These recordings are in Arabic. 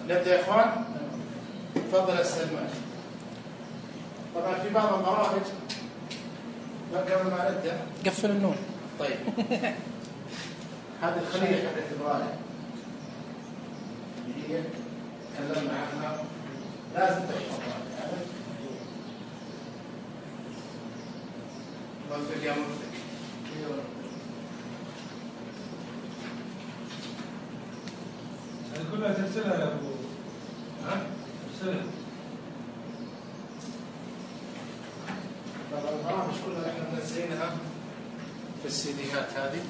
نبدأ يا إخوان. تفضل أستاذ ماجد. طبعا في بعض البرامج قبل ما نبدأ قفل النور. طيب هذه الخلية حقت الغالي هي تكلمنا عنها، لازم تحفظ هذا. وفق يا مرفق. كلها ترسلها يا ابو. ترسلها. طبعا البرامج كلها احنا منزلينها في السيديهات هذه.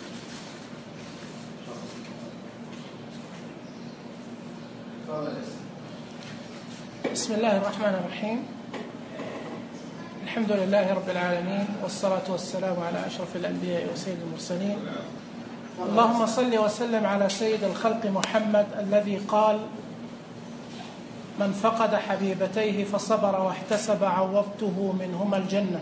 بسم الله الرحمن الرحيم. الحمد لله رب العالمين، والصلاة والسلام على أشرف الأنبياء وسيد المرسلين. اللهم صل وسلم على سيد الخلق محمد الذي قال: من فقد حبيبتيه فصبر واحتسب عوضته منهما الجنة.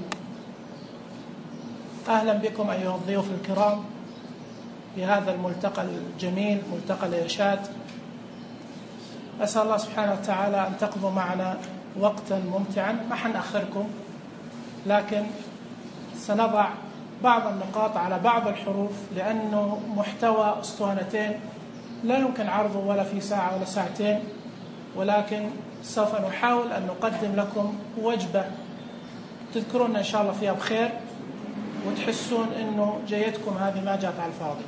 أهلا بكم أيها الضيوف الكرام في هذا الملتقى الجميل، ملتقى الإرشاد. أسأل الله سبحانه وتعالى أن تقضوا معنا وقتا ممتعا. ما حنأخركم، لكن سنضع بعض النقاط على بعض الحروف، لأنه محتوى أسطوانتين لا يمكن عرضه ولا في ساعة ولا ساعتين، ولكن سوف نحاول أن نقدم لكم وجبة تذكرون إن شاء الله فيها بخير، وتحسون إنه جيتكم هذه ما جات على الفاضي.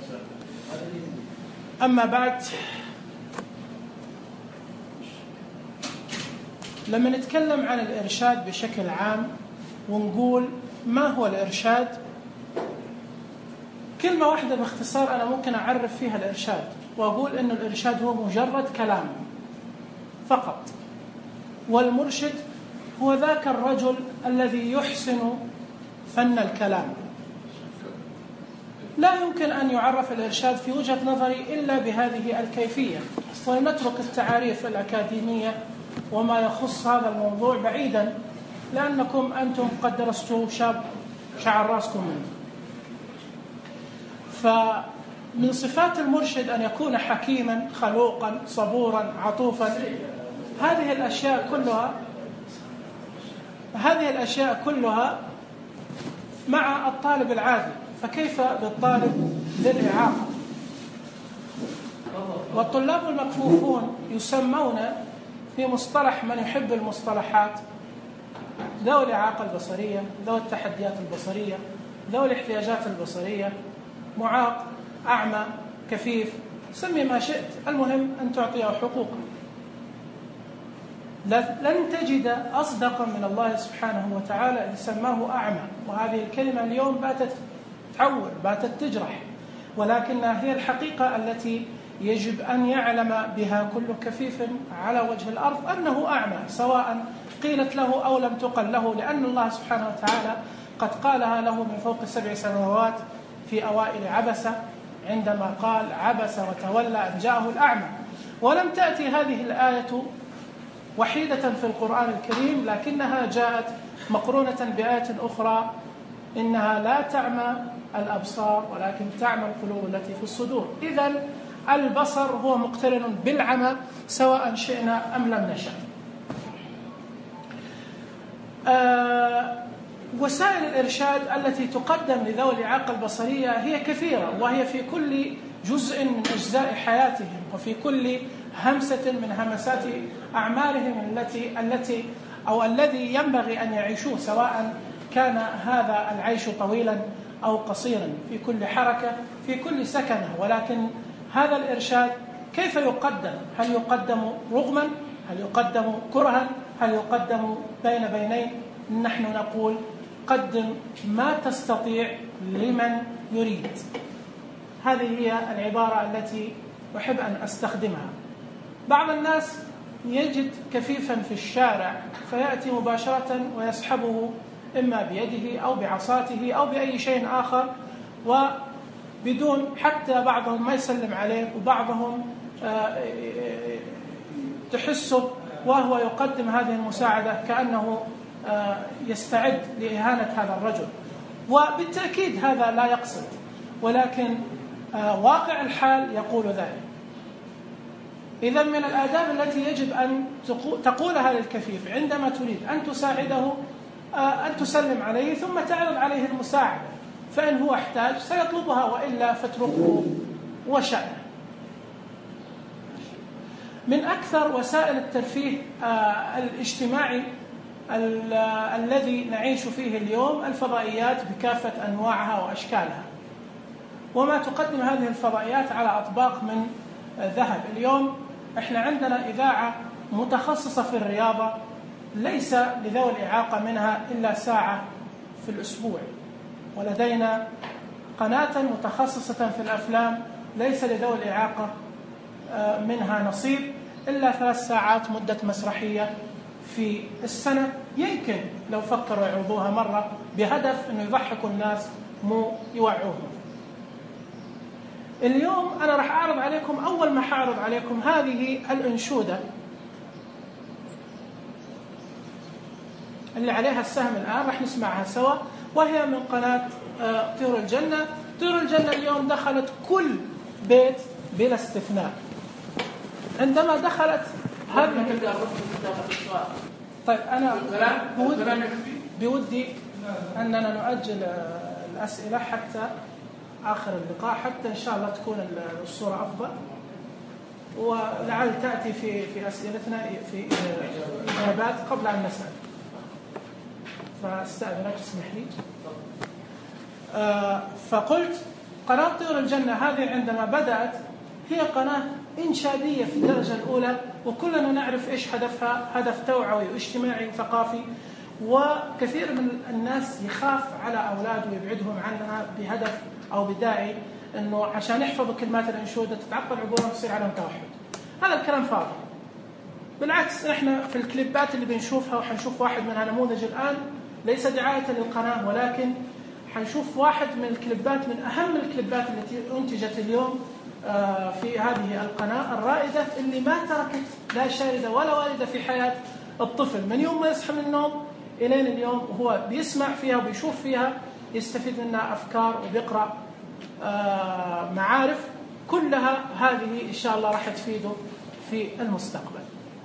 أما بعد، لما نتكلم عن الإرشاد بشكل عام ونقول ما هو الإرشاد، كلمة واحدة باختصار أنا ممكن أعرف فيها الإرشاد وأقول إنه الإرشاد هو مجرد كلام فقط، والمرشد هو ذاك الرجل الذي يحسن فن الكلام. لا يمكن أن يعرف الإرشاد في وجهة نظري إلا بهذه الكيفية، ونترك التعاريف الأكاديمية وما يخص هذا الموضوع بعيدا، لأنكم أنتم قد درستوا شعر راسكم منه. فمن صفات المرشد أن يكون حكيما، خلوقا، صبورا، عطوفا. هذه الأشياء كلها مع الطالب العادي، فكيف بالطالب ذي الإعاقة؟ والطلاب المكفوفون يسمون في مصطلح من يحب المصطلحات ذوي الإعاقة البصرية، ذوي التحديات البصرية، ذوي الاحتياجات البصرية، معاق، أعمى، كفيف، سمي ما شئت، المهم أن تعطيه حقوقه. لن تجد أصدق من الله سبحانه وتعالى اللي سماه أعمى، وهذه الكلمة اليوم باتت تعور، باتت تجرح، ولكنها هي الحقيقة التي يجب أن يعلم بها كل كفيف على وجه الأرض أنه أعمى، سواء قيلت له أو لم تقل له، لأن الله سبحانه وتعالى قد قالها له من فوق 7 سماوات في أوائل عبسة، عندما قال عبس وتولى أن جاءه الأعمى. ولم تأتي هذه الآية وحيدة في القرآن الكريم، لكنها جاءت مقرونة بآية أخرى: إنها لا تعمى الأبصار ولكن تعمى القلوب التي في الصدور. إذن البصر هو مقترن بالعمى سواء شئنا أم لم نشأ. وسائل الإرشاد التي تقدم لذوي الإعاقة البصرية هي كثيرة، وهي في كل جزء من أجزاء حياتهم، وفي كل همسة من همسات أعمالهم الذي ينبغي أن يعيشوه، سواء كان هذا العيش طويلا أو قصيرا، في كل حركة، في كل سكنة. ولكن هذا الإرشاد كيف يقدم؟ هل يقدم رغما؟ هل يقدم كرها؟ هل يقدم بين بينين؟ نحن نقول قدم ما تستطيع لمن يريد. هذه هي العبارة التي أحب أن أستخدمها. بعض الناس يجد كفيفا في الشارع فيأتي مباشرة ويسحبه إما بيده أو بعصاته أو بأي شيء آخر، وبدون حتى بعضهم ما يسلم عليه، وبعضهم تحسه وهو يقدم هذه المساعدة كأنه يستعد لإهانة هذا الرجل. وبالتأكيد هذا لا يقصد، ولكن واقع الحال يقول ذلك. إذا من الآداب التي يجب أن تقولها للكفيف عندما تريد أن تساعده أن تسلم عليه ثم تعرض عليه المساعدة، فإن هو احتاج سيطلبها وإلا فاتركه وشأنه. من أكثر وسائل الترفيه الاجتماعي الذي نعيش فيه اليوم الفضائيات بكافة أنواعها وأشكالها، وما تقدم هذه الفضائيات على أطباق من ذهب. اليوم احنا عندنا إذاعة متخصصة في الرياضة ليس لذوي الإعاقة منها إلا ساعة في الأسبوع، ولدينا قناة متخصصة في الأفلام ليس لذوي الإعاقة منها نصيب إلا 3 ساعات مدة مسرحية في السنة، يمكن لو فكروا يعرضوها مرة بهدف أنه يضحكوا الناس مو يوعوهم. اليوم أنا راح أعرض عليكم، أول ما حأعرض عليكم هذه الأنشودة اللي عليها السهم الآن، راح نسمعها سوا، وهي من قناة طيور الجنة. طيور الجنة اليوم دخلت كل بيت بلا استثناء. عندما دخلت هذه طيب أنا بودي أننا نؤجل الأسئلة حتى آخر اللقاء، حتى إن شاء الله تكون الصورة أفضل، ولعل تأتي في أسئلتنا في إجابات قبل أن نسأل. فاستأذنك تسمح لي. فقلت قناة طيور الجنة هذه عندما بدأت هي قناة إنشادية في الدرجة الأولى، وكلنا نعرف إيش هدفها، هدف توعوي واجتماعي وثقافي، وكثير من الناس يخاف على أولاده ويبعدهم عنها بهدف أو بداعي أنه عشان يحفظوا كلمات الأنشودة تتعطل عقولهم ويصير عليهم توحد. هذا الكلام فاضي. بالعكس إحنا في الكليبات اللي بنشوفها، وحنشوف واحد منها نموذج الآن ليس دعاية للقناة، ولكن حنشوف واحد من الكليبات من أهم الكليبات التي أنتجت اليوم في هذه القناة الرائدة، اللي ما تركت لا شاردة ولا واردة في حياة الطفل من يوم ما يصحى من النوم إلين اليوم، وهو بيسمع فيها وبيشوف فيها، يستفيد منها أفكار وبيقرأ معارف، كلها هذه إن شاء الله راح تفيده في المستقبل.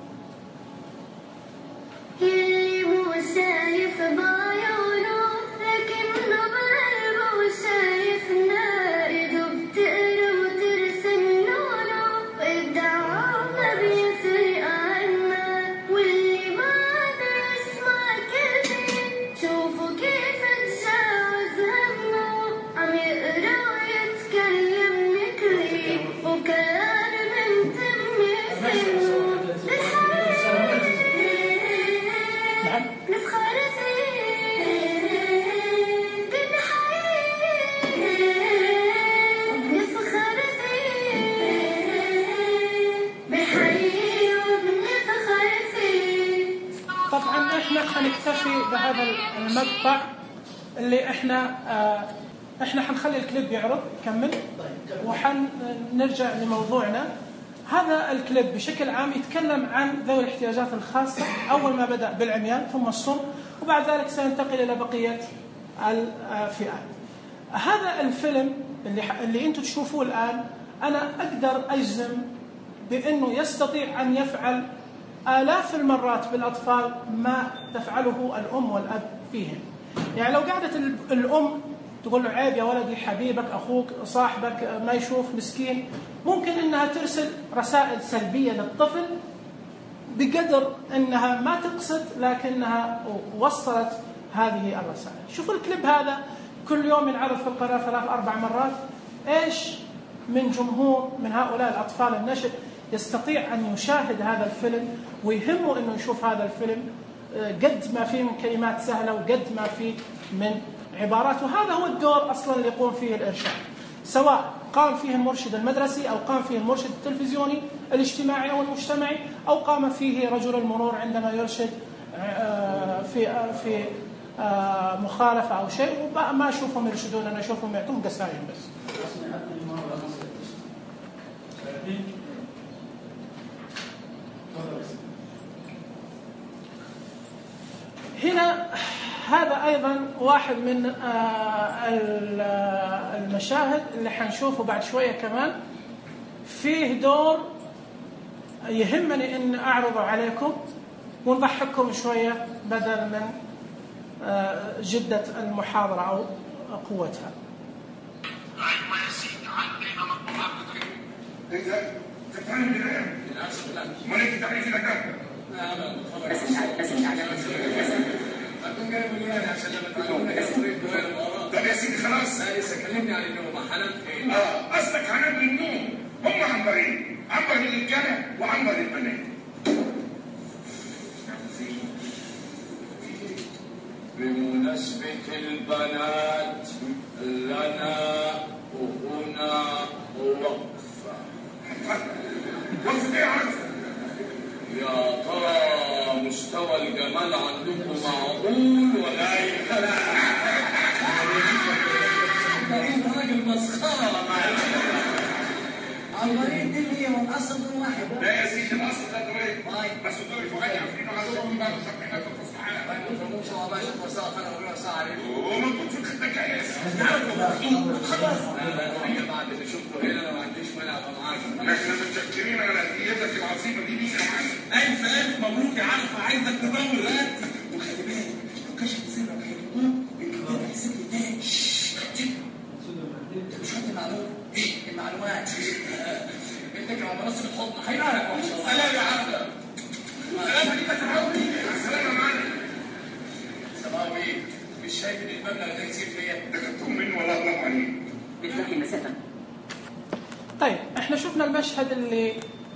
شايف بعيونه لكنه بقلبه شايفنا، إيده بتقرا وترسم لونه، وإبداعه ما بيفرق عنا، واللي ما قدر يسمع كلمة شوفوا كيف تجاوز همه، عم يقرا ويتكلم مثلي وكلام من تمي سنه. طبعا احنا حنكتفي بهذا المقطع اللي احنا حنخلي الكليب يعرض يكمل، وحنرجع لموضوعنا. هذا الكليب بشكل عام يتكلم عن ذوي الاحتياجات الخاصة، أول ما بدأ بالعميان ثم الصم، وبعد ذلك سينتقل إلى بقية الفئات. هذا الفيلم اللي أنتم تشوفوه الآن أنا أقدر أجزم بأنه يستطيع أن يفعل آلاف المرات بالأطفال ما تفعله الأم والأب فيهم. يعني لو قعدت الأم تقول له عيب يا ولدي، حبيبك أخوك صاحبك ما يشوف مسكين، ممكن أنها ترسل رسائل سلبية للطفل بقدر أنها ما تقصد لكنها وصلت هذه الرسائل. شوفوا الكليب هذا كل يوم ينعرض في القناة 3-4 مرات. إيش من جمهور من هؤلاء الأطفال النشء يستطيع أن يشاهد هذا الفيلم ويهمه أنه يشوف هذا الفيلم، قد ما فيه من كلمات سهلة وقد ما فيه من عبارات. وهذا هو الدور أصلا اللي يقوم فيه الإرشاد، سواء قام فيه المرشد المدرسي أو قام فيه المرشد التلفزيوني الاجتماعي أو المجتمعي، أو قام فيه رجل المرور عندما يرشد في مخالفة أو شيء. وما أشوفهم يرشدون، أنا أشوفهم يعطون قسايم بس. هنا هذا أيضا واحد من المشاهد اللي حنشوفه بعد شوية كمان، فيه دور يهمني أن أعرض عليكم ونضحككم شوية بدل من جدة المحاضرة أو قوتها. طب يا سيدي خلاص. لا لسه كلمني عن النوم. حنان فين؟ قصدك عنان للنوم. هم عنبرين، عنبر للرجاله وعنبر للبنات. بمناسبة البنات لنا هنا وقفة. وقفة ايه عارفة؟ يا ترى مستوى الجمال عندكم معقول ولا ايه؟ انت راجل مسخرة عنبرين دي اللي هي والاصل دول واحد. لا يا سيدي الاصل ده دورين بس دول فؤاد عارفين عندهم بعض الصفحات الفصحى. مش هو باشا وساعة انا ولا ساعة عليك. وما كنت في الخدمة كاس. خلاص. انا بعد اللي شفته هنا انا ما عنديش مانع ابقى معاك. احنا متشكرين على هديتك العظيمة دي ليك يا معلم. الف مبروك يا عارفة عايزك تدور دلوقتي. وخلي بالك لو كشف سرك هيكون الكتاب هيسيب لي تاني. مش هات المعلومة. ايه المعلومات؟ انت على منصة الحضن هيبقى لك. سلام يا عبده. سلام عليك يا سماوي. سلام يا معلم. سماوي مش شايف ان المبلغ ده يصير فيا؟ ده كنتم منه ولا الله عليك. بتلاقي مسافة. طيب احنا شفنا المشهد اللي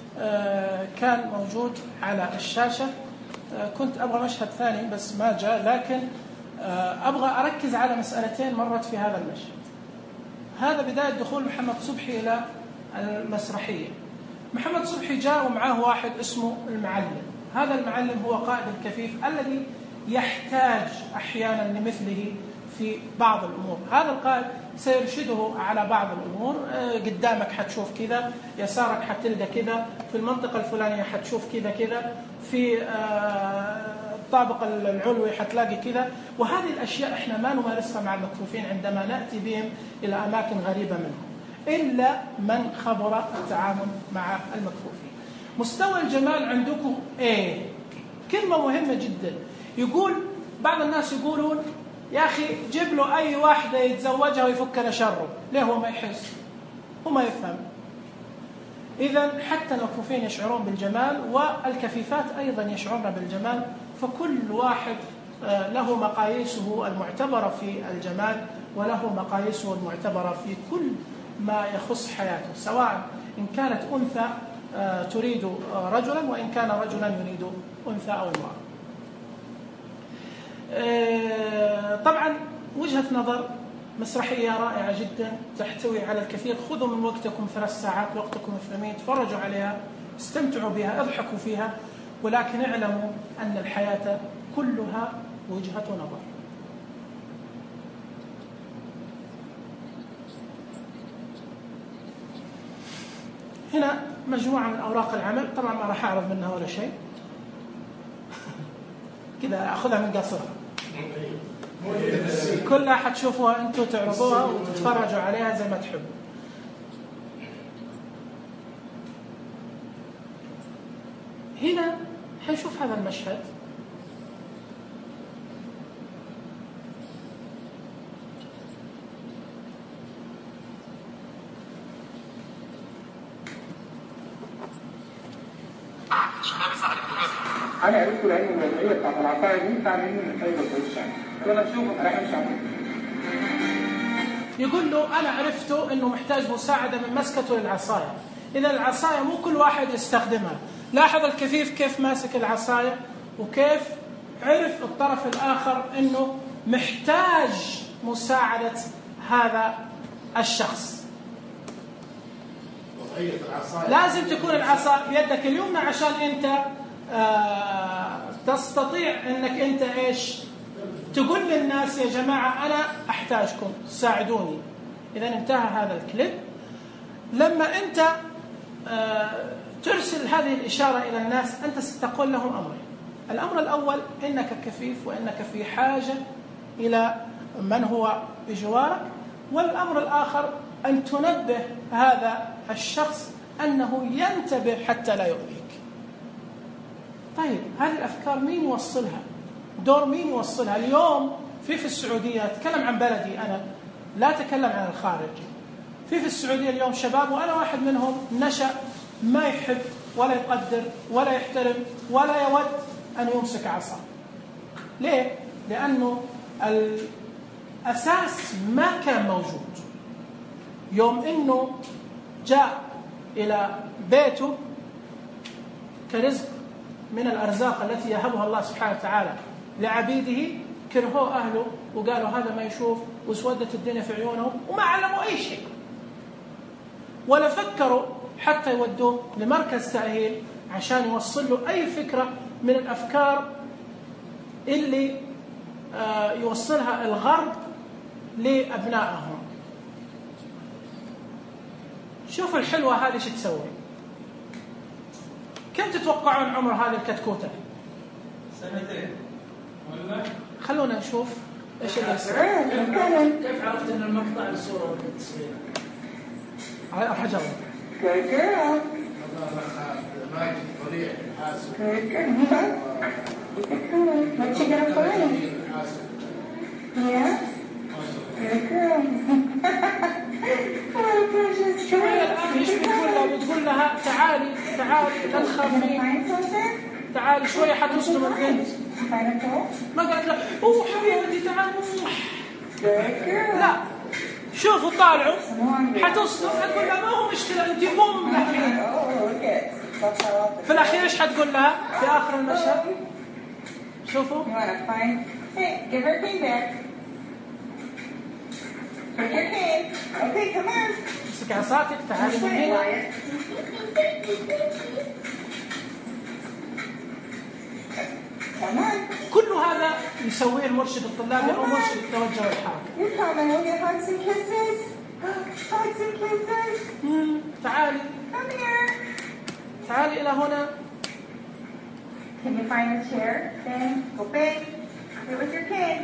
كان موجود على الشاشة. كنت أبغى مشهد ثاني بس ما جاء، لكن أبغى أركز على مسألتين مرت في هذا المشهد. هذا بداية دخول محمد صبحي إلى المسرحية. محمد صبحي جاء ومعه واحد اسمه المعلم. هذا المعلم هو قائد الكفيف الذي يحتاج أحيانا لمثله في بعض الأمور. هذا القائد سيرشده على بعض الأمور. قدامك حتشوف كذا، يسارك حتلقى كذا، في المنطقة الفلانية حتشوف كذا كذا، في الطابق العلوي حتلاقي كذا. وهذه الأشياء إحنا ما نمارسها مع المكفوفين عندما نأتي بهم إلى أماكن غريبة منهم إلا من خبر التعامل مع المكفوفين. مستوى الجمال عندكم إيه؟ كلمة مهمة جدا. يقول بعض الناس يقولون يا أخي جيب له أي واحدة يتزوجها ويفك له شره. ليه هو ما يحس؟ هو ما يفهم. إذن حتى المكفوفين يشعرون بالجمال والكفيفات أيضا يشعرون بالجمال، فكل واحد له مقاييسه المعتبرة في الجمال وله مقاييسه المعتبرة في كل ما يخص حياته، سواء إن كانت أنثى تريد رجلا وإن كان رجلا يريد أنثى أو امرأة. طبعا وجهة نظر مسرحية رائعة جدا تحتوي على الكثير. خذوا من وقتكم 3 ساعات وقتكم الثمين، تفرجوا عليها، استمتعوا بها، اضحكوا فيها، ولكن اعلموا أن الحياة كلها وجهة نظر. هنا مجموعة من أوراق العمل، طبعا ما راح أعرض منها ولا شيء كذا، أخذها من قصرها كلها حتشوفوها أنتوا، تعرضوها وتتفرجوا عليها زي ما تحبوا. هنا حنشوف هذا المشهد. انا عرفت العلم الوضعيه بتاعت العصايه دي بتاع علم الخير والشعر. انا بشوفه راح امشي عليه. يقول له انا عرفته انه محتاج مساعده من مسكته للعصايه. اذا العصايه مو كل واحد يستخدمها. لاحظ الكفيف كيف ماسك العصايه وكيف عرف الطرف الاخر انه محتاج مساعده هذا الشخص. لازم تكون العصا بيدك اليمنى عشان انت تستطيع انك انت ايش تقول للناس يا جماعة انا احتاجكم ساعدوني. اذا انتهى هذا الكليب. لما انت ترسل هذه الاشارة الى الناس انت ستقول لهم امرين. الامر الاول انك كفيف وانك في حاجة الى من هو بجوارك، والامر الاخر ان تنبه هذا الشخص انه ينتبه حتى لا يؤذيك. طيب هذه الأفكار مين يوصلها؟ دور مين يوصلها؟ اليوم في السعودية، أتكلم عن بلدي أنا، لا أتكلم عن الخارج. في السعودية اليوم شباب، وأنا واحد منهم، نشأ ما يحب ولا يقدر ولا يحترم ولا يود أن يمسك عصا. ليه؟ لأنه الأساس ما كان موجود. يوم إنه جاء إلى بيته كرزق من الأرزاق التي يهبها الله سبحانه وتعالى لعبيده، كرهوه أهله وقالوا هذا ما يشوف، وسودت الدنيا في عيونهم وما علموا أي شيء، ولا فكروا حتى يودوه لمركز تأهيل عشان يوصل له أي فكرة من الأفكار اللي يوصلها الغرب لأبنائهم. شوفوا الحلوة هذه شو تسوي. كم تتوقعون عمر هذه الكتكوتة؟ 2 ولا؟ خلونا نشوف ايش اللي يصير. كيف عرفت ان المقطع الصورة والتصوير؟ راح اجرب. ماجد طريق حاسب. What you gonna find? Yeah? Good girl. Oh, precious. شوية الآن ايش بتقول لها؟ بتقول لها تعالي تعالي لا تخافي، Find something? تعالي شوية حتصدم البنت. Find a tool? ما قالت لا اوه حبيبتي تعالي. Good girl. لا شوفوا طالعوا Come on, حتصدم، حتقول لها ما هو مشكلة انت بوم الحين. Oh, look at. That's how في الأخير ايش حتقول لها في آخر المشهد؟ شوفوا You want to find? Hey, give her cane back. Take your cane. Okay, come on. امسك عصاتك تعالي This من way, هنا. Wyatt. Come on. كل هذا يسويه المرشد الطلابي أو مرشد التوجه والحركة. You come and we'll get hugs and kisses. Hugs and kisses. تعالي Come here. تعالي إلى هنا. Can you find a chair? Then go big. Here with your cane.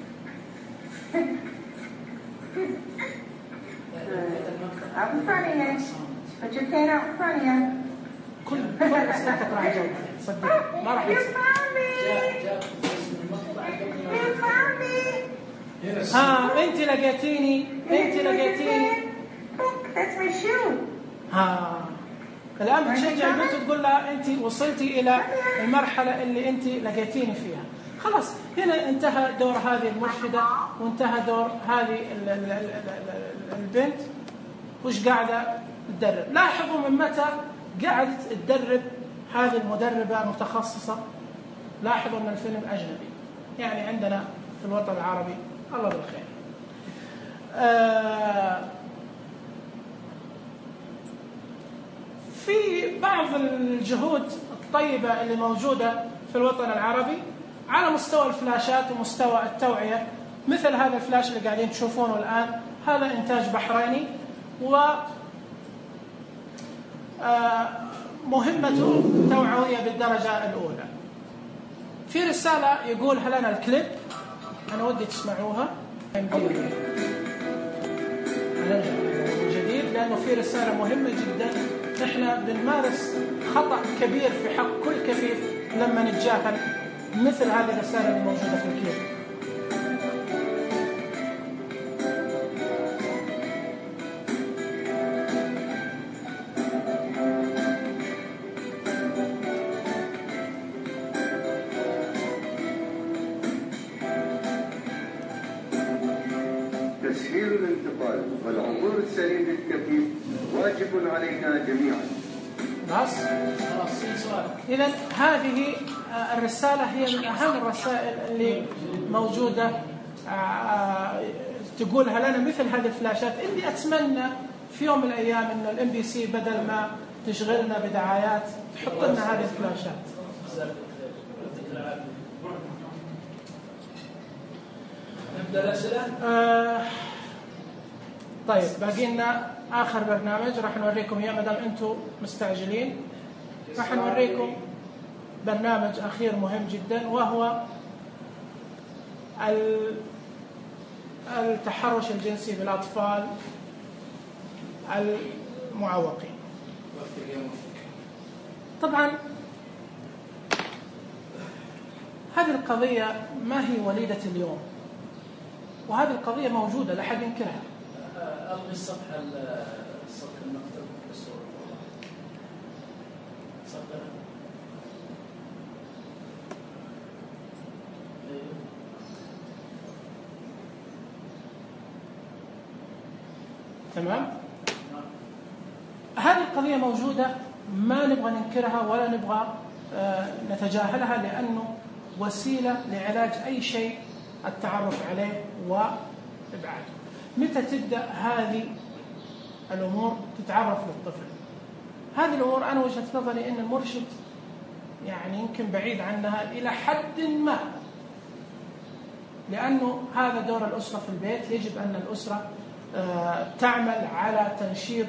Out in front of you. Put your cane out in front of you. كل أسئلتك راح أجاوب صدق ما راح You يصير. found me. You found me. أنت لقيتيني أنت لقيتيني. Look, that's my shoe. الآن بتشجع البنت وتقول لها أنت وصلتي إلى المرحلة اللي أنت لقيتيني فيها. خلاص هنا انتهى دور هذه المرشدة وانتهى دور هذه البنت. وش قاعدة تدرب؟ لاحظوا من متى قاعدة تدرب هذه المدربة متخصصة. لاحظوا أن الفيلم أجنبي، يعني عندنا في الوطن العربي الله بالخير. في بعض الجهود الطيبة اللي موجودة في الوطن العربي على مستوى الفلاشات ومستوى التوعية، مثل هذا الفلاش اللي قاعدين تشوفونه الآن. هذا إنتاج بحريني ومهمته توعوية بالدرجة الأولى. في رسالة يقولها لنا الكليب، أنا ودي تسمعوها جديد لأنه في رسالة مهمة جدا. نحن بنمارس خطأ كبير في حق كل كفيف لما نتجاهل مثل هذه الرسالة اللي موجودة في الكليب. تسهيل الانتقال والعبور السليم للكفيف واجب علينا جميعا. خلاص إذا هذه الرسالة هي من أهم الرسائل اللي موجودة تقولها لنا مثل هذه الفلاشات اللي أتمنى في يوم من الأيام إن الMBC بدل ما تشغلنا بدعايات تحط لنا هذه الفلاشات. نبدأ الأسئلة؟ طيب باقي لنا آخر برنامج راح نوريكم إياه ما دام أنتم مستعجلين. راح نوريكم برنامج أخير مهم جدا وهو التحرش الجنسي بالأطفال المعوقين. طبعا هذه القضية ما هي وليدة اليوم، وهذه القضية موجودة لا أحد ينكرها. ألغي الصفحة المكتب بالصورة صفحة. تمام؟ هذه القضية موجودة، ما نبغى ننكرها ولا نبغى نتجاهلها، لأنه وسيلة لعلاج أي شيء التعرف عليه وإبعاده. متى تبدأ هذه الأمور تتعرف للطفل؟ هذه الأمور أنا وجهة نظري أن المرشد يعني يمكن بعيد عنها إلى حد ما، لأنه هذا دور الأسرة في البيت. يجب أن الأسرة تعمل على تنشيط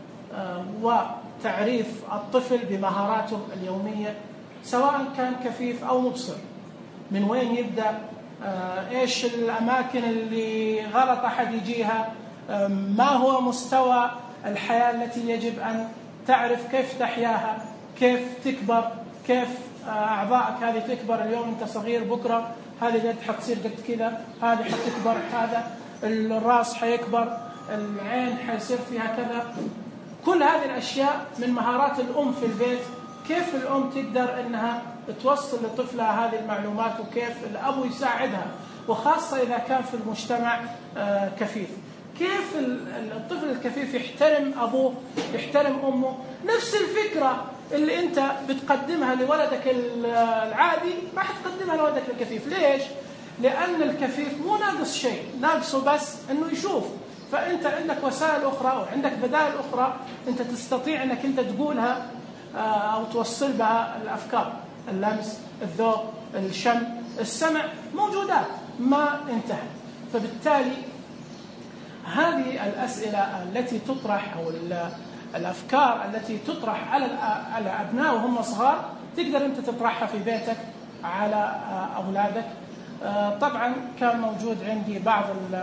وتعريف الطفل بمهاراته اليومية، سواء كان كفيف أو مبصر. من وين يبدأ؟ إيش الأماكن اللي غلط أحد يجيها؟ ما هو مستوى الحياة التي يجب أن تعرف كيف تحياها، كيف تكبر، كيف أعضائك هذه تكبر. اليوم أنت صغير، بكرة هذه قد حتصير قد كذا، هذه حتكبر، هذا الرأس حيكبر، العين حيصير فيها كذا. كل هذه الأشياء من مهارات الأم في البيت. كيف الأم تقدر أنها توصل لطفلها هذه المعلومات، وكيف الأب يساعدها، وخاصة إذا كان في المجتمع كفيف. كيف الطفل الكفيف يحترم أبوه، يحترم أمه. نفس الفكرة اللي أنت بتقدمها لولدك العادي ما حتقدمها لولدك الكفيف. ليش؟ لأن الكفيف مو ناقص شيء، ناقصه بس أنه يشوف. فأنت عندك وسائل أخرى وعندك بدائل أخرى أنت تستطيع أنك أنت تقولها أو توصل بها الأفكار. اللمس، الذوق، الشم، السمع موجودات ما انتهت. فبالتالي هذه الأسئلة التي تطرح أو الأفكار التي تطرح على أبناء وهم صغار تقدر أنت تطرحها في بيتك على أولادك. طبعا كان موجود عندي بعض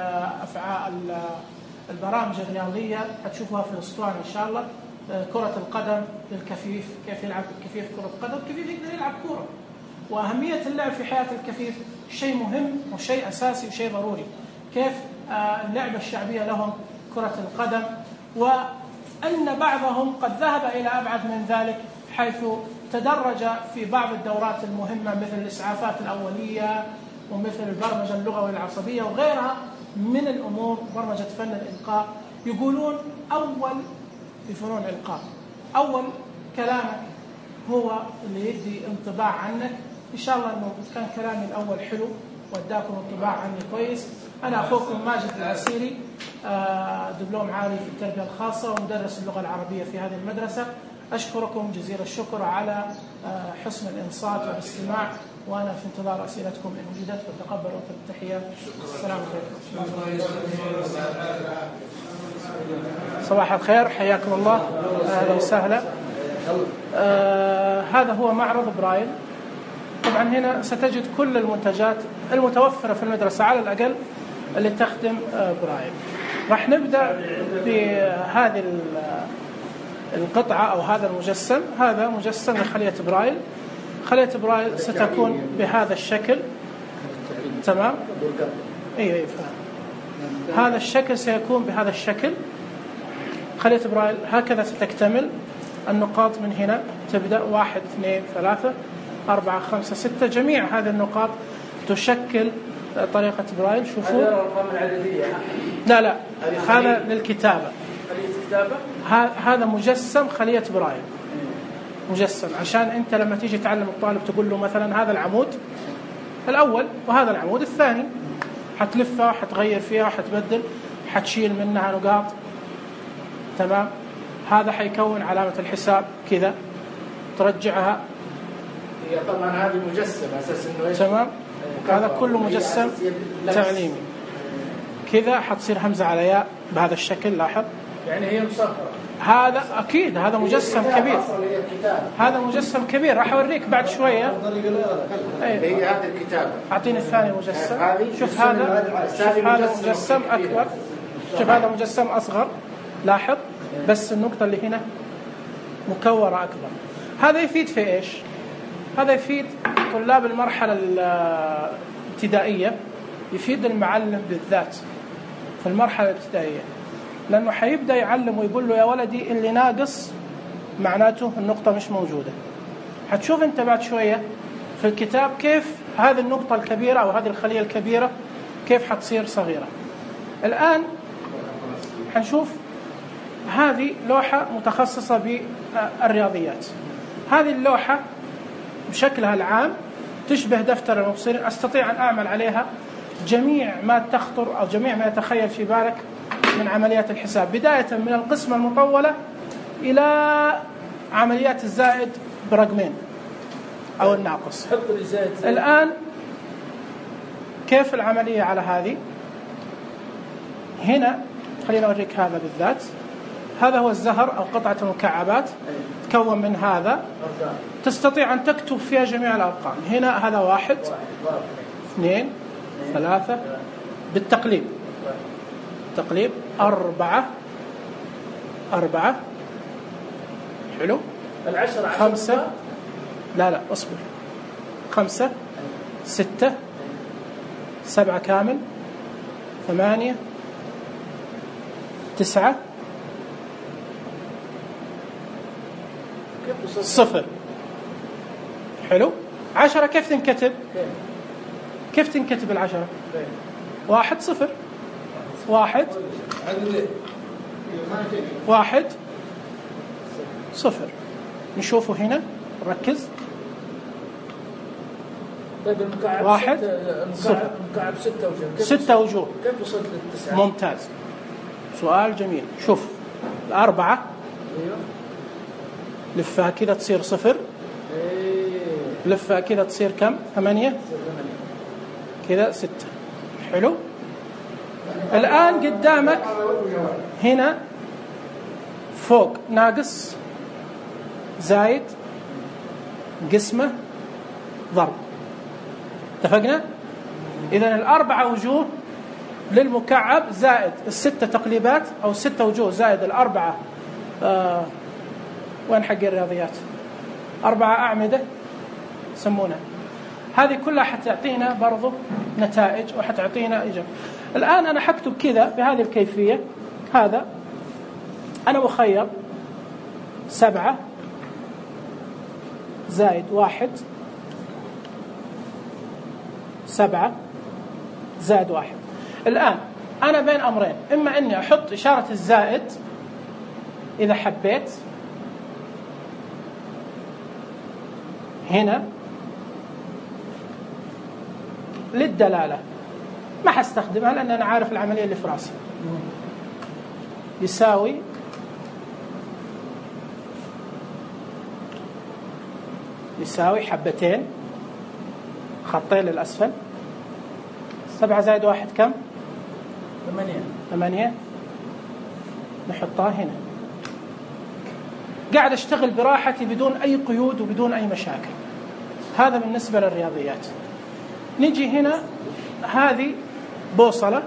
البرامج الرياضية هتشوفوها في الأسطوانة إن شاء الله. كرة القدم للكفيف، كيف يلعب الكفيف كرة قدم، كيف يقدر يلعب كرة، وأهمية اللعب في حياة الكفيف شيء مهم وشيء أساسي وشيء ضروري. كيف اللعبة الشعبية لهم كرة القدم، وأن بعضهم قد ذهب إلى أبعد من ذلك، حيث تدرج في بعض الدورات المهمة مثل الإسعافات الأولية ومثل البرمجة اللغوية العصبية وغيرها من الأمور، برمجة فن الإلقاء. يقولون أول في فنون الإلقاء أول كلامك هو اللي يدي انطباع عنك. إن شاء الله أنه كان كلامي الأول حلو واداكم انطباع عني كويس. أنا أخوكم ماجد العسيري، دبلوم عالي في التربية الخاصة ومدرس اللغة العربية في هذه المدرسة. أشكركم جزيل الشكر على حسن الإنصات والاستماع، وأنا في انتظار أسئلتكم إن وجدت، وتقبل التحية. السلام عليكم. صباح الخير، حياكم الله، أهلا وسهلا. هذا هو معرض برايل. طبعا هنا ستجد كل المنتجات المتوفرة في المدرسة على الأقل اللي تخدم برايل. راح نبدأ بهذه القطعة أو هذا المجسم. هذا مجسم لخلية برايل. خلية برايل ستكون بهذا الشكل. تمام؟ أي فهم. هذا الشكل سيكون بهذا الشكل. خلية برايل هكذا ستكتمل. النقاط من هنا تبدأ 1 2 3 4 5 6. جميع هذه النقاط تشكل طريقة برايل. شوفوا. هذا الأرقام العددية. لا هذا للكتابة. خلية كتابة. هذا مجسم خلية برايل. مجسم عشان أنت لما تيجي تعلم الطالب تقول له مثلا هذا العمود الأول وهذا العمود الثاني، حتلفها وحتغير فيها وحتبدل، حتشيل منها نقاط. تمام؟ هذا حيكون علامة الحساب كذا، ترجعها. هي طبعا هذه مجسم أساس إنه إيش؟ تمام؟ هذا كله مجسم تعليمي. كذا حتصير همزة على ياء بهذا الشكل. لاحظ. يعني هي مصغرة. هذا أكيد هذا مجسم كبير. هذا مجسم كبير، راح أوريك بعد شوية. هي هذه الكتابة. أعطيني الثاني مجسم. شوف هذا مجسم أكبر. شوف هذا مجسم أصغر. لاحظ بس النقطة اللي هنا مكورة أكبر. هذا يفيد في إيش؟ هذا يفيد طلاب المرحلة الابتدائية يفيد المعلم بالذات في المرحلة الابتدائية، لأنه حيبدأ يعلم ويقول له يا ولدي اللي ناقص معناته النقطة مش موجودة. هتشوف أنت بعد شوية في الكتاب كيف هذه النقطة الكبيرة أو هذه الخلية الكبيرة كيف حتصير صغيرة. الآن حنشوف هذه لوحة متخصصة بالرياضيات. هذه اللوحة بشكلها العام تشبه دفتر المبصرين، أستطيع أن أعمل عليها جميع ما تخطر أو جميع ما يتخيل في بالك من عمليات الحساب، بداية من القسمة المطولة إلى عمليات الزائد برقمين أو الناقص. الآن كيف العملية على هذه؟ هنا خلينا أوريك هذا بالذات. هذا هو الزهر أو قطعة المكعبات تكون من هذا، تستطيع أن تكتب فيها جميع الأرقام. هنا هذا 1 2 3 بالتقليب 4 حلو 5 لا أصبر 5 6 7 كامل 8 9 0 حلو 10 كيف تنكتب؟ كيف تنكتب 10؟ 1 0 1 1 0. نشوفه هنا ركز. طيب المكعب 1 0 المكعب 6 وجوه 6 وجوه. كيف وصلت لل9؟ ممتاز، سؤال جميل. شوف 4 ايوه لفها كذا تصير 0 لفها كذا تصير كم؟ 8 كذا 6 حلو. الآن قدامك هنا فوق ناقص زايد قسمة ضرب، اتفقنا؟ إذن 4 وجوه للمكعب زائد 6 تقليبات أو 6 وجوه زائد 4 وين حق الرياضيات 4 أعمدة يسمونها. هذه كلها حتعطينا برضو نتائج وحتعطينا إجابة. الآن أنا حكتب كذا بهذه الكيفية. هذا أنا مخير 7 زائد 1 7 زائد 1. الآن أنا بين أمرين، إما أني أحط إشارة الزائد إذا حبيت هنا للدلالة، ما حستخدمها لأن أنا عارف العملية اللي في راسي. يساوي حبتين خطين للأسفل. 7 زائد 1 كم؟ 8 نحطها هنا. قاعد أشتغل براحتي بدون أي قيود وبدون أي مشاكل. هذا بالنسبة للرياضيات. نجي هنا، هذه بوصلة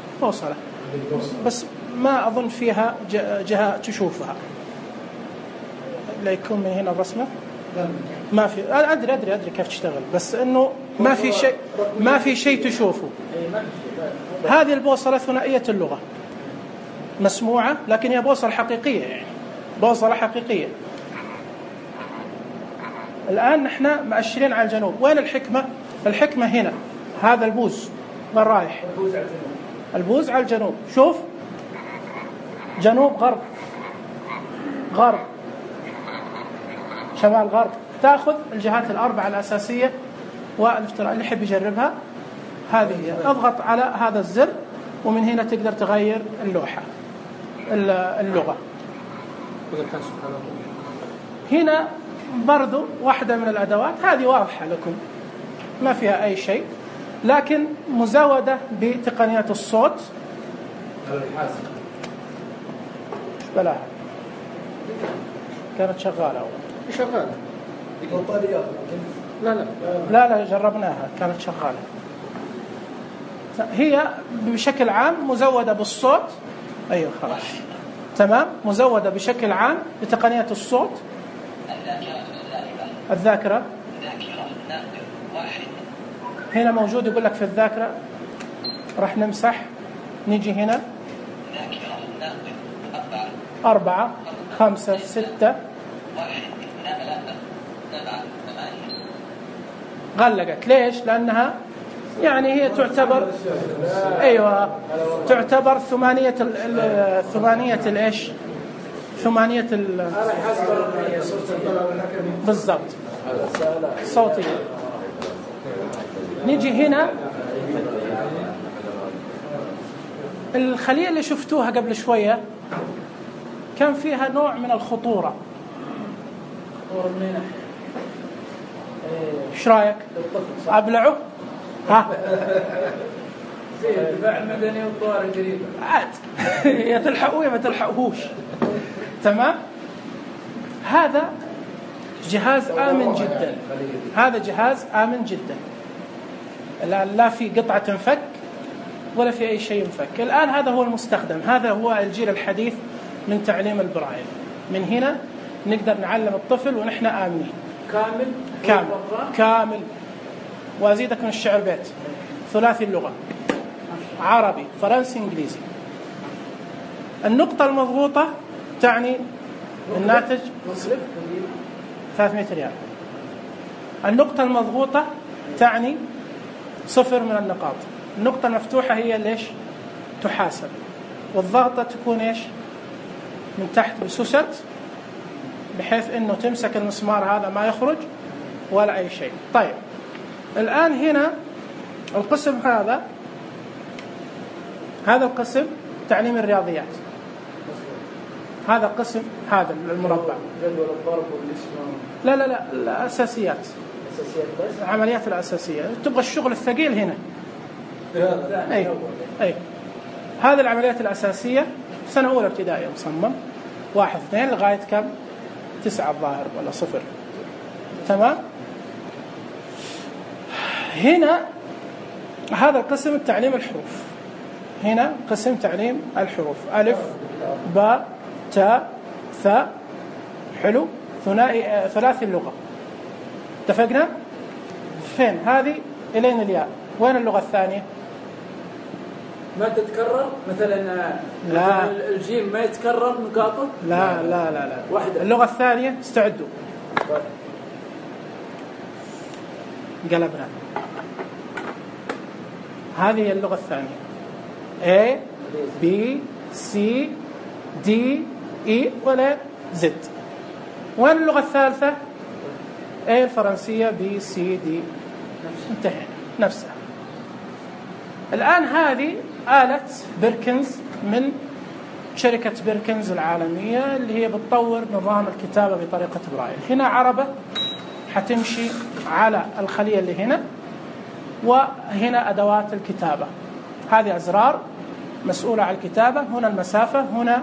بس ما أظن فيها جهة تشوفها. لا يكون من هنا الرسمة ما في. أدري كيف تشتغل، بس إنه ما في شيء تشوفه. هذه البوصلة ثنائية اللغة مسموعة، لكن هي بوصلة حقيقية، يعني بوصلة حقيقية. الآن نحن مؤشرين على الجنوب. وين الحكمة؟ الحكمة هنا، هذا البوز وين رايح؟ البوز على الجنوب. شوف جنوب غرب شمال غرب. تأخذ الجهات الأربعة الأساسية والافتراء. اللي يحب يجربها هذه هي. اضغط على هذا الزر ومن هنا تقدر تغير اللغة. هنا برضو واحدة من الأدوات، هذه واضحة لكم ما فيها أي شيء، لكن مزودة بتقنيات الصوت. بلاها كانت شغالة أول. شغالة لا جربناها كانت شغالة. هي بشكل عام مزودة بالصوت. أيوة خلاص تمام. مزودة بشكل عام بتقنيات الصوت. الذاكرة هنا موجود يقول لك في الذاكرة، راح نمسح، نيجي هنا 4 5 6 غلقت. ليش؟ لأنها يعني هي تعتبر تعتبر ثمانية الإيش؟ ثمانية بالضبط صوتية. نيجي هنا الخلية اللي شفتوها قبل شوية كان فيها نوع من الخطورة. ايش رايك؟ ابلعه؟ ها؟ زي الدفاع المدني والطوارئ القريبة عاد يا تلحقوه يا ما تلحقوهوش. تمام؟ هذا جهاز آمن جدا، هذا جهاز آمن جدا، لا في قطعة تنفك ولا في أي شيء ينفك. الآن هذا هو المستخدم، هذا هو الجيل الحديث من تعليم البرايل. من هنا نقدر نعلم الطفل ونحن آمنين. كامل. وأزيدك من الشعر بيت، ثلاثي اللغة، عربي فرنسي إنجليزي. النقطة المضغوطة تعني الناتج 300 ريال. النقطة المضغوطة تعني 0 من النقاط. النقطة المفتوحة هي ليش تحاسب، والضغطة تكون إيش من تحت بسوست، بحيث إنه تمسك المسمار هذا ما يخرج ولا أي شيء. طيب الآن هنا القسم هذا القسم تعليم الرياضيات، هذا قسم هذا المربع جدول الضرب والاسم. لا الأساسيات العمليات الأساسية. تبغى الشغل الثقيل هنا. أي هذه العمليات الأساسية سنة أولى ابتدائية مصمم 1 2 لغاية كم 9 الظاهر ولا 0. تمام. هنا هذا القسم تعليم الحروف، هنا قسم تعليم الحروف، ألف باء تاء ثاء. حلو. ثلاثي اللغة. اتفقنا؟ فين هذه إلين الياء؟ وين اللغة الثانية؟ ما تتكرر مثلا. لا. الجيم ما يتكرر نقاطه. لا واحدة. اللغة الثانية استعدوا. قلبنا. هذه هي اللغة الثانية. A B C D E ولا Z. وين اللغة الثالثة؟ A الفرنسية B C D. انتهينا نفسها. الآن هذه آلة بيركنز من شركة بيركنز العالمية اللي هي بتطور نظام الكتابة بطريقة برايل. هنا عربة حتمشي على الخلية اللي هنا، وهنا أدوات الكتابة. هذه أزرار مسؤولة عن الكتابة. هنا المسافة، هنا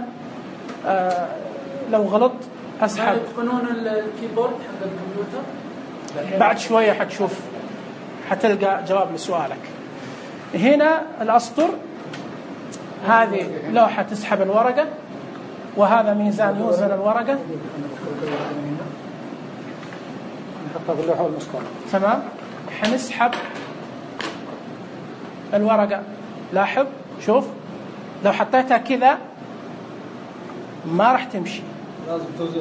لو غلط أسحب. يتقنون الكيبورد حق الكمبيوتر؟ بعد شوية حتشوف، حتلقى جواب لسؤالك. هنا الأسطر، هذه لوحة تسحب الورقة، وهذا ميزان يوزن الورقة. نحطها في اللوحة والمسطرة. تمام. حنسحب الورقة. لاحظ، شوف لو حطيتها كذا ما راح تمشي، لازم توزن.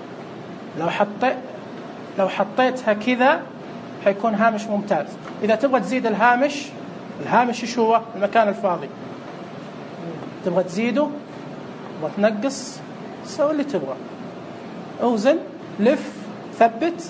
لو حطيتها كذا حيكون هامش ممتاز. إذا تبغى تزيد الهامش إيش هو؟ المكان الفاضي. تبغى تزيده، تبغى تنقص، سوي اللي تبغى. اوزن، لف، ثبت.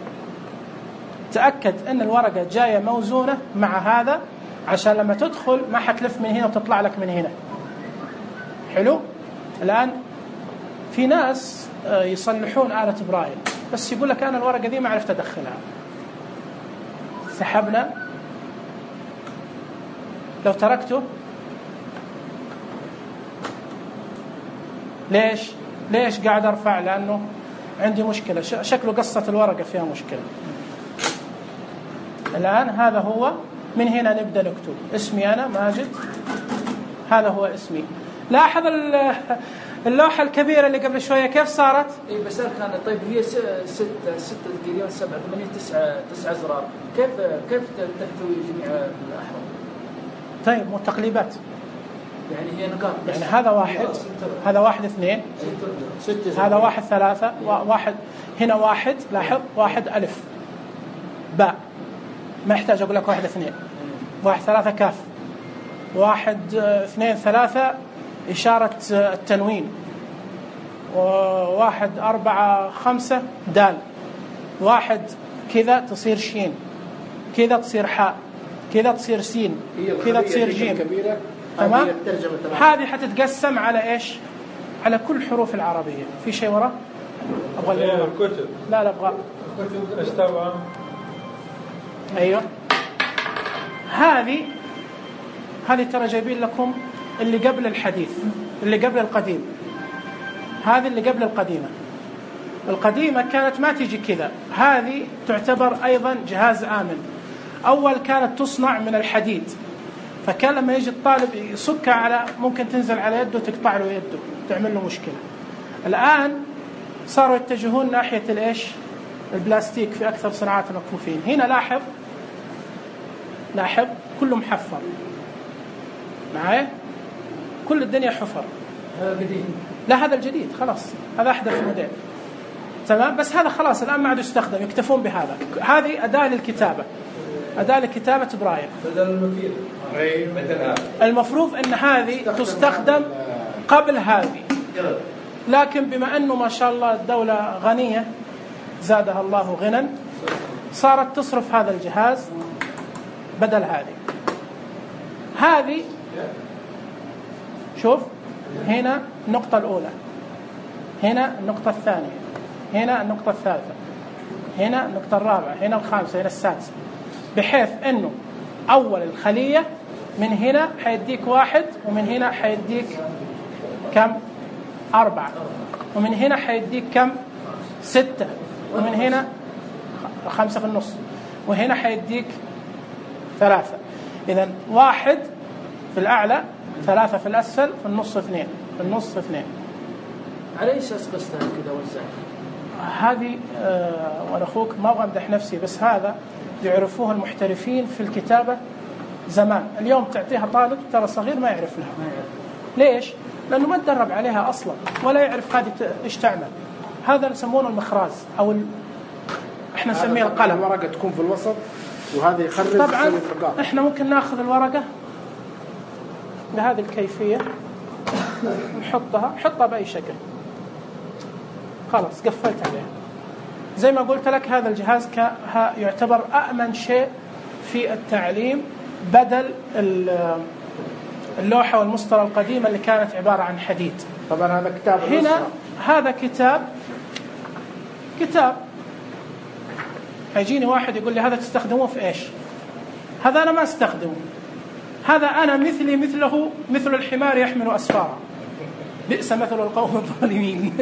تأكد أن الورقة جاية موزونة مع هذا، عشان لما تدخل ما حتلف من هنا وتطلع لك من هنا. حلو. الآن في ناس يصلحون آلة برايل، بس يقول لك أنا الورقة دي ما عرفت أدخلها. سحبنا، لو تركته ليش قاعد أرفع؟ لأنه عندي مشكلة، شكله قصة الورقة فيها مشكلة. الآن هذا هو، من هنا نبدأ نكتب اسمي أنا ماجد، هذا هو اسمي. لاحظ اللوحة الكبيرة اللي قبل شوية كيف صارت؟ اي بس كان طيب هي 6 تقريبا 7 8 9 زرار، كيف تحتوي جميع الأحرف؟ طيب مو تقليبات، يعني هي نقاط، يعني هذا واحد، هذا 1 2 هذا 1 3 1 هنا 1 لاحظ 1 ألف باء، ما يحتاج أقول لك 1 2 1 3 كاف 1 2 3 إشارة التنوين 1 4 5 دال 1 كذا تصير شين كذا تصير حاء كذا تصير سين كذا تصير جيم. تمام. هذه حتتقسم على إيش؟ على كل حروف العربية. في شيء وراه؟ أبغى الكتب. لا أبغى الكتب استوعب. أيوة هذه ترى جايبين لكم اللي قبل الحديث، اللي قبل القديم. هذه اللي قبل القديمة. القديمة كانت ما تيجي كذا، هذه تعتبر أيضا جهاز آمن. أول كانت تصنع من الحديد، فكان لما يجي الطالب يصكها على ممكن تنزل على يده تقطع له يده تعمل له مشكلة. الآن صاروا يتجهون ناحية الإيش؟ البلاستيك في أكثر صناعات المكفوفين. هنا لاحظ كله محفر معايا، كل الدنيا حفر. هذا الجديد؟ لا هذا الجديد خلاص، هذا أحدث موديل. تمام. بس هذا خلاص الآن ما عاد يستخدم، يكتفون بهذا. هذه أداة للكتابة، أداة لكتابة برايل. بدل المكير. المفروض أن هذه تستخدم قبل هذه، لكن بما أنه ما شاء الله الدولة غنية زادها الله غنى، صارت تصرف هذا الجهاز بدل هذه. شوف هنا النقطة الأولى، هنا النقطة الثانية، هنا النقطة الثالثة، هنا النقطة الرابعة، هنا الخامسة، هنا السادسة، بحيث أنه أول الخلية من هنا حيديك 1 ومن هنا حيديك كم؟ 4 ومن هنا حيديك كم؟ 6 ومن هنا 5 في النص وهنا حيديك 3. إذن 1 في الأعلى، 3 في الأسفل، في النص 2، في النص 2. على أي أساس قصتها كذا وزعها؟ هذه وأنا أخوك ما أبغى أمدح نفسي، بس هذا يعرفوه المحترفين في الكتابة زمان. اليوم تعطيها طالب ترى صغير ما يعرف لها. ليش؟ لأنه ما تدرب عليها أصلا ولا يعرف هذه إيش تعمل. هذا نسمونه المخراز أو إحنا نسميه القلم. الورقة تكون في الوسط وهذا يخرج. طبعا إحنا ممكن نأخذ الورقة بهذه الكيفية نحطها بأي شكل، خلاص قفلت عليها. زي ما قلت لك هذا الجهاز يعتبر أأمن شيء في التعليم بدل اللوحة والمسطرة القديمة اللي كانت عبارة عن حديد. طبعا هذا كتاب. هنا هذا كتاب هيجيني واحد يقول لي هذا تستخدموه في إيش؟ هذا أنا ما استخدمه، هذا أنا مثله مثل الحمار يحمل أسفارا، بئس مثل القوم الظالمين.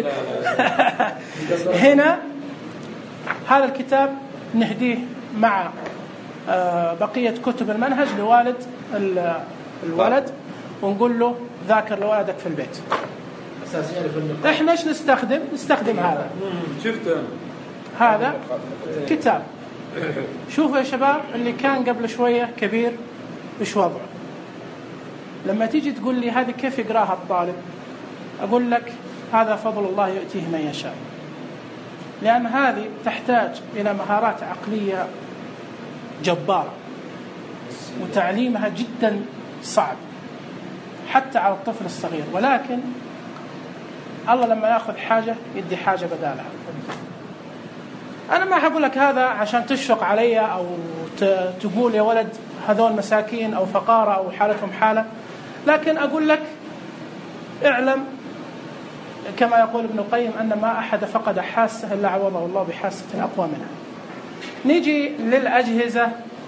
هنا هذا الكتاب نهديه مع بقية كتب المنهج لوالد الولد ونقول له ذاكر لولدك في البيت. احنا ايش نستخدم هذا. شفته هذا كتاب. شوفوا يا شباب اللي كان قبل شوية كبير ايش وضعه. لما تيجي تقول لي هذه كيف يقراها الطالب، أقول لك هذا فضل الله يؤتيه من يشاء، لأن هذه تحتاج إلى مهارات عقلية جبارة وتعليمها جدا صعب حتى على الطفل الصغير، ولكن الله لما يأخذ حاجة يدي حاجة بدالها. أنا ما أقول لك هذا عشان تشفق علي أو تقول يا ولد هذول مساكين أو فقارة أو حالتهم حالة، لكن أقول لك اعلم كما يقول ابن القيم أن ما أحد فقد حاسة إلا عوضه الله بحاسة أقوى منها. نيجي للأجهزة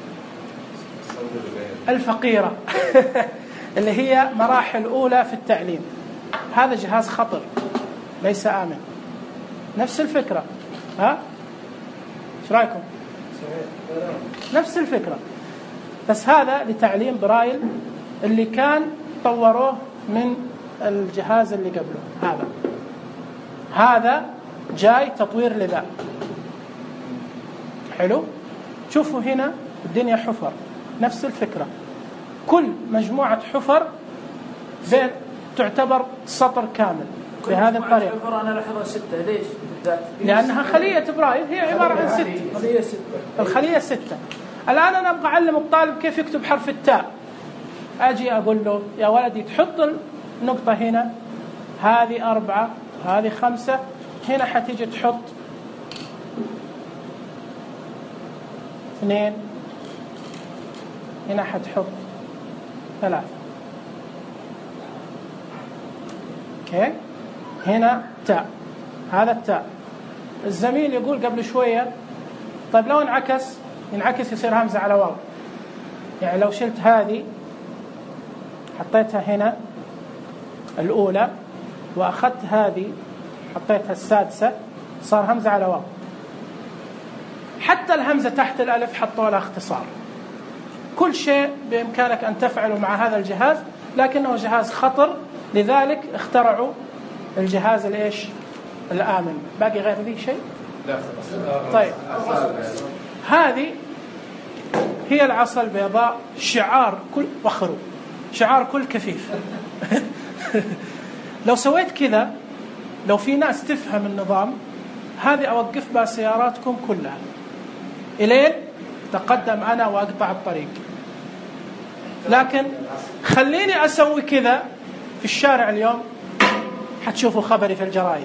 الفقيرة اللي هي مراحل أولى في التعليم. هذا جهاز خطر ليس آمن. نفس الفكرة، ها؟ ايش رايكم؟ نفس الفكرة، بس هذا لتعليم برايل اللي كان طوروه من الجهاز اللي قبله. هذا هذا جاي تطوير لذا. حلو. شوفوا هنا الدنيا حفر، نفس الفكرة، كل مجموعة حفر بين تعتبر سطر كامل بهذه الطريقة. أنا لاحظها 6. ليش؟ لأنها خلية برايل، هي عبارة عن 6. الخلية 6. الآن أنا أبغى أعلم الطالب كيف يكتب حرف التاء. أجي أقول له يا ولدي تحط النقطة هنا، هذه 4 هذه 5، هنا حتيجي تحط 2، هنا حتحط 3. اوكي. هنا تاء، هذا التاء. الزميل يقول قبل شوية طيب لو ينعكس يصير همزة على واو. يعني لو شلت هذه حطيتها هنا الأولى وأخذت هذه حطيتها السادسة صار همزة على واو. حتى الهمزة تحت الألف حطوا لها اختصار. كل شيء بإمكانك أن تفعله مع هذا الجهاز، لكنه جهاز خطر، لذلك اخترعوا الجهاز الآمن. باقي غير ذي شيء؟ لا. طيب هذه هي العصا البيضاء، شعار كل وخرو، شعار كل كفيف. لو سويت كذا، لو في ناس تفهم النظام هذه أوقف بها سياراتكم كلها إلين تقدم أنا وأقطع الطريق. لكن خليني أسوي كذا في الشارع اليوم حتشوفوا خبري في الجرائد.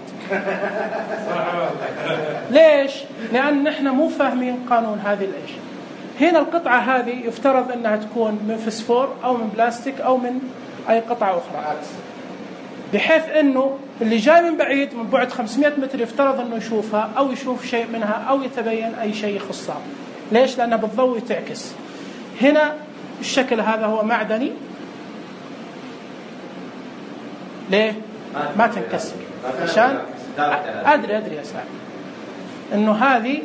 ليش؟ لأن نحن مو فاهمين قانون هذه الأشياء. هنا القطعة هذه يفترض أنها تكون من فسفور أو من بلاستيك أو من أي قطعة أخرى، بحيث أنه اللي جاي من بعيد من بعد 500 متر يفترض أنه يشوفها أو يشوف شيء منها أو يتبين أي شيء يخصها. ليش؟ لأنها بالضوء تعكس. هنا الشكل هذا هو معدني. ليه؟ ما تنكسر. عشان أدري يا سعد إنه هذه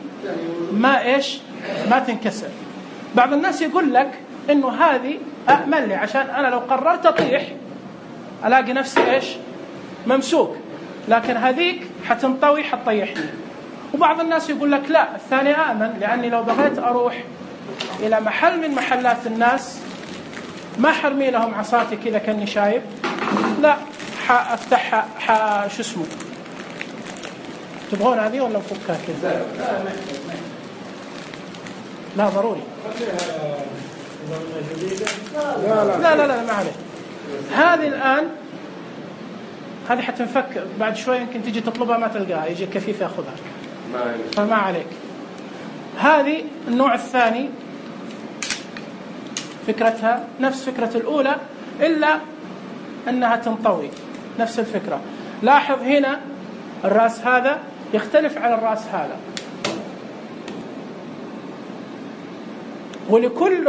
ما تنكسر. بعض الناس يقول لك إنه هذه أأمن لي عشان أنا لو قررت أطيح ألاقي نفسي ممسوك، لكن هذيك حتنطوي حتطيحني. وبعض الناس يقول لك لا، الثاني أأمن، لأني لو بغيت أروح إلى محل من محلات الناس ما حرمي لهم عصاتي كذا كأني شايب، لا حافتحها شو اسمه. تبغون هذه ولا نفكها كذا؟ لا ضروري. لا ما عليه. هذه الآن هذه حتنفك بعد شوي، يمكن تيجي تطلبها ما تلقاها، يجي كفيف ياخذها، فما عليك. هذه النوع الثاني فكرتها نفس فكرة الأولى إلا أنها تنطوي، نفس الفكرة. لاحظ هنا الرأس هذا يختلف عن الرأس هذا، ولكل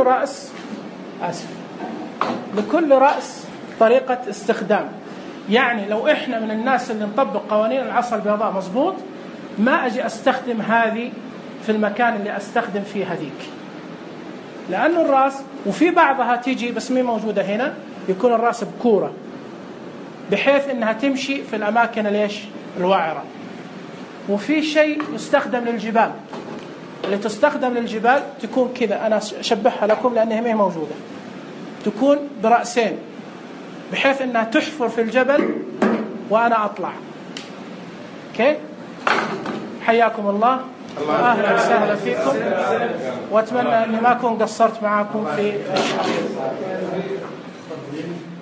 رأس طريقة استخدام. يعني لو إحنا من الناس اللي نطبق قوانين العصا البيضاء مزبوط، ما أجي أستخدم هذه في المكان اللي أستخدم فيه هذيك، لأنه الرأس وفي بعضها تيجي بس مين موجودة هنا، يكون الرأس بكورة بحيث إنها تمشي في الأماكن الوعرة. وفي شيء يستخدم للجبال، اللي تستخدم للجبال تكون كذا، أنا أشبهها لكم لأنها ما هي موجودة، تكون برأسين بحيث إنها تحفر في الجبل وأنا أطلع. أوكي، حياكم الله، أهلا وسهلا فيكم، وأتمنى أني ما أكون قصرت معكم في الشرح.